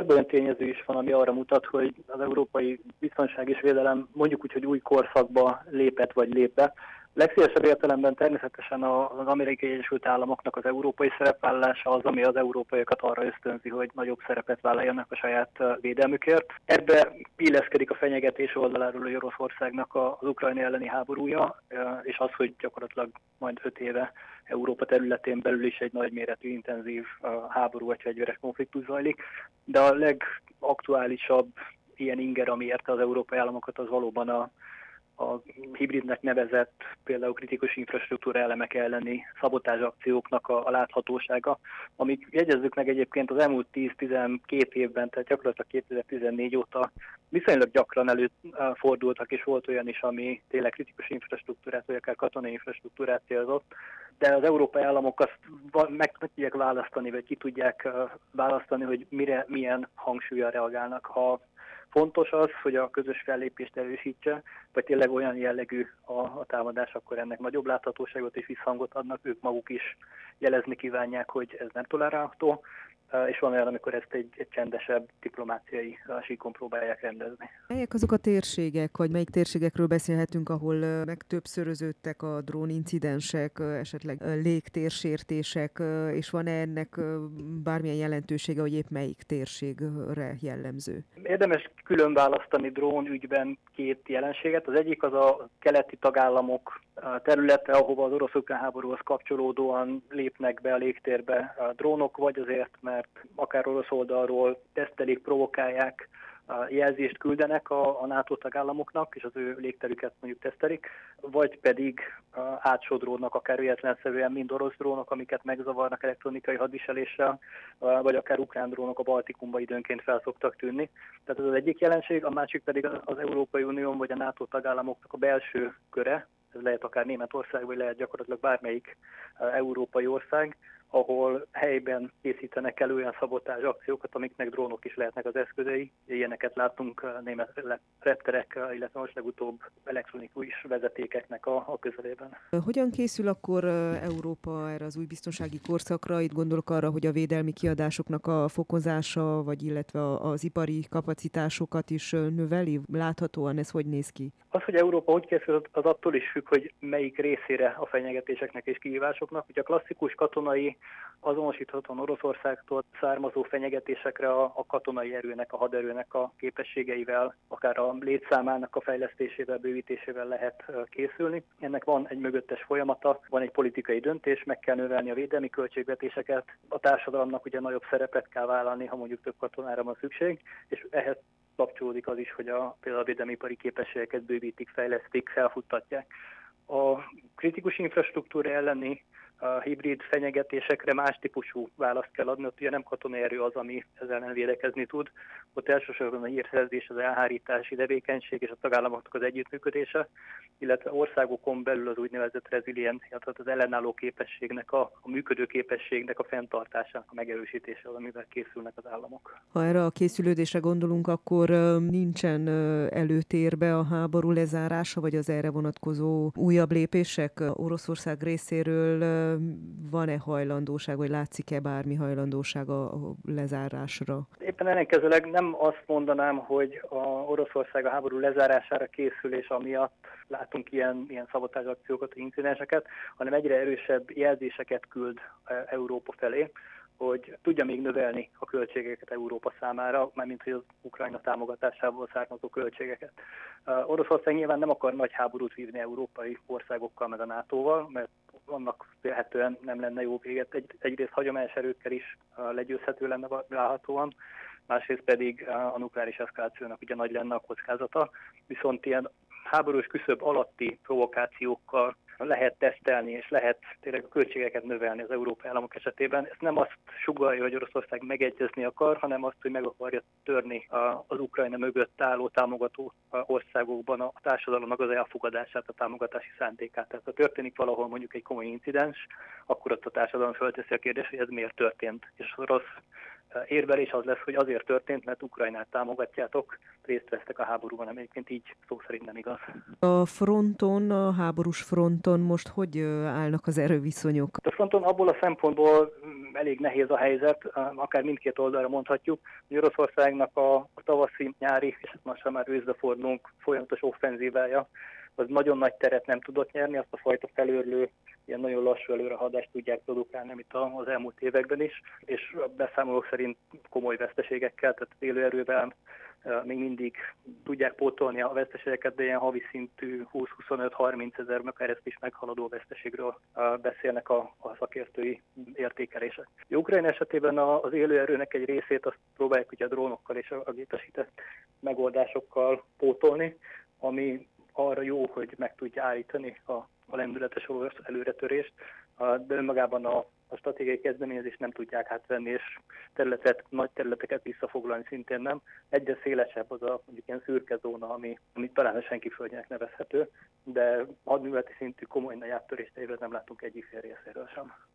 több olyan tényező is van, ami arra mutat, hogy az európai biztonság és védelem mondjuk úgy, hogy új korszakba lépett vagy lép be. Legszélesebb értelemben természetesen az Amerikai Egyesült Államoknak az európai szerepvállalása az, ami az európaiakat arra ösztönzi, hogy nagyobb szerepet vállaljanak a saját védelmükért. Ebbe illeszkedik a fenyegetés oldaláról a Oroszországnak az Ukrajna elleni háborúja, és az, hogy gyakorlatilag majd 5 éve Európa területén belül is egy nagyméretű, intenzív háború vagy fegyveres konfliktus zajlik. De a legaktuálisabb ilyen inger, ami érte az európai államokat, az valóban a hibridnek nevezett, például kritikus infrastruktúra elemek elleni szabotázsakcióknak a láthatósága, amik jegyezzük meg egyébként az elmúlt 10-12 évben, tehát gyakorlatilag 2014 óta viszonylag gyakran előfordultak, és volt olyan is, ami tényleg kritikus infrastruktúrát, vagy akár katonai infrastruktúrát célzott, de az európai államok azt meg tudják választani, vagy ki tudják választani, hogy mire milyen hangsúllyal reagálnak. Ha fontos az, hogy a közös fellépést erősítse, vagy tényleg olyan jellegű a támadás, akkor ennek nagyobb láthatóságot és visszhangot adnak, ők maguk is jelezni kívánják, hogy ez nem tolerálható, és van olyan, amikor ezt egy csendesebb diplomáciai síkon próbálják rendezni. Melyek azok a térségek, vagy melyik térségekről beszélhetünk, ahol megtöbbszöröződtek a drónincidensek, esetleg légtérsértések, és van-e ennek bármilyen jelentősége, hogy épp melyik térségre jellemző? Érdemes külön választani drón ügyben 2 jelenséget. Az egyik az a keleti tagállamok területe, ahova az orosz-ukrán háborúhoz kapcsolódóan lépnek be a légtérbe a drónok, vagy azért, mert akár orosz oldalról tesztelik, provokálják, jelzést küldenek a NATO tagállamoknak, és az ő légterüket mondjuk tesztelik, vagy pedig átsodródnak akár véletlenszerűen mind orosz drónok, amiket megzavarnak elektronikai hadviseléssel, vagy akár ukrán drónok a Baltikumba időnként fel szoktak tűnni. Tehát ez az egyik jelenség, a másik pedig az Európai Unió vagy a NATO tagállamoknak a belső köre, ez lehet akár Németország, vagy lehet gyakorlatilag bármelyik európai ország, ahol helyben készítenek elő olyan szabotázs akciókat, amiknek drónok is lehetnek az eszközei. Ilyeneket láttunk német repterek, illetve most legutóbb elektronikus vezetékeknek a közelében. Hogyan készül akkor Európa erre az új biztonsági korszakra? Itt gondolok arra, hogy a védelmi kiadásoknak a fokozása, vagy illetve az ipari kapacitásokat is növeli? Láthatóan ez hogy néz ki? Az, hogy Európa hogy készül, az attól is függ, hogy melyik részére a fenyegetéseknek és kihívásoknak. Ugye a klasszikus katonai, azonosíthatóan Oroszországtól származó fenyegetésekre a katonai erőnek, a haderőnek a képességeivel, akár a létszámának a fejlesztésével, bővítésével lehet készülni. Ennek van egy mögöttes folyamata, van egy politikai döntés, meg kell növelni a védelmi költségvetéseket, a társadalomnak ugye nagyobb szerepet kell vállalni, ha mondjuk több katonára van szükség, és ehhez kapcsolódik az is, hogy például a védelmipari képességeket bővítik, fejlesztik, felfuttatják. A kritikus infrastruktúra elleni a hibrid fenyegetésekre más típusú választ kell adni, ott ugye nem katonai erő az, ami ezzel nem védekezni tud. Ott elsősorban a hírszerzés, az elhárítási tevékenység és a tagállamoknak az együttműködése, illetve országokon belül az úgynevezett reziliencia, tehát az ellenálló képességnek, a működő képességnek a fenntartása, a megerősítése az, amivel készülnek az államok. Ha erre a készülődésre gondolunk, akkor nincsen előtérbe a háború lezárása, vagy az erre vonatkozó újabb lépések Oroszország részéről? Van-e hajlandóság, vagy látszik-e bármi hajlandóság a lezárásra? Éppen ellenkezőleg nem azt mondanám, hogy Oroszország a háború lezárására készül, és amiatt látunk ilyen szabotázsakciókat, incidenseket, hanem egyre erősebb jelzéseket küld Európa felé, hogy tudja még növelni a költségeket Európa számára, mármint hogy az Ukrajna támogatásából származó költségeket. Oroszország nyilván nem akar nagy háborút vívni európai országokkal, meg a NATO-val, mert annak vélhetően nem lenne jó véget. Egyrészt hagyományos erőkkel is legyőzhető lenne várhatóan, másrészt pedig a nukleáris eszkalációnak ugye nagy lenne a kockázata, viszont ilyen háborús küszöb alatti provokációkkal lehet tesztelni, és lehet tényleg a költségeket növelni az európai államok esetében. Ez nem azt sugallja, hogy Oroszország megegyezni akar, hanem azt, hogy meg akarja törni az Ukrajna mögött álló támogató országokban a társadalomnak az elfogadását, a támogatási szándékát. Tehát ha történik valahol mondjuk egy komoly incidens, akkor ott a társadalom fölteszi a kérdést, hogy ez miért történt. És az orosz érvelés az lesz, hogy azért történt, mert Ukrajnát támogatjátok, részt vesztek a háborúban, egyébként így szó szerint nem igaz. A fronton, a háborús fronton most hogy állnak az erőviszonyok? A fronton abból a szempontból elég nehéz a helyzet, akár mindkét oldalra mondhatjuk, hogy Oroszországnak a tavaszi, nyári, és most már őszbe fordulunk, folyamatos offenzívája, az nagyon nagy teret nem tudott nyerni, azt a fajta felőrlő, ilyen nagyon lassú előrehadást tudják produkálni, amit az elmúlt években is, és a beszámolók szerint komoly veszteségekkel, tehát élőerővel még mindig tudják pótolni a veszteségeket, de ilyen havi szintű 20-25-30 ezer, akár ezt is meghaladó veszteségről beszélnek a szakértői értékelések. Ukrajna esetében az élőerőnek egy részét azt próbálják ugye a drónokkal és a gépesített megoldásokkal pótolni, ami arra jó, hogy meg tudja állítani a lendületes orosz előretörést, de önmagában a stratégiai kezdeményezést nem tudják átvenni, és nagy területeket visszafoglalni szintén nem. Egyre szélesebb az a mondjuk ilyen szürke zóna, ami talán senki földjének nevezhető, de hadműveleti szintű komoly nagy áttörést nem látunk egyik fél részéről sem.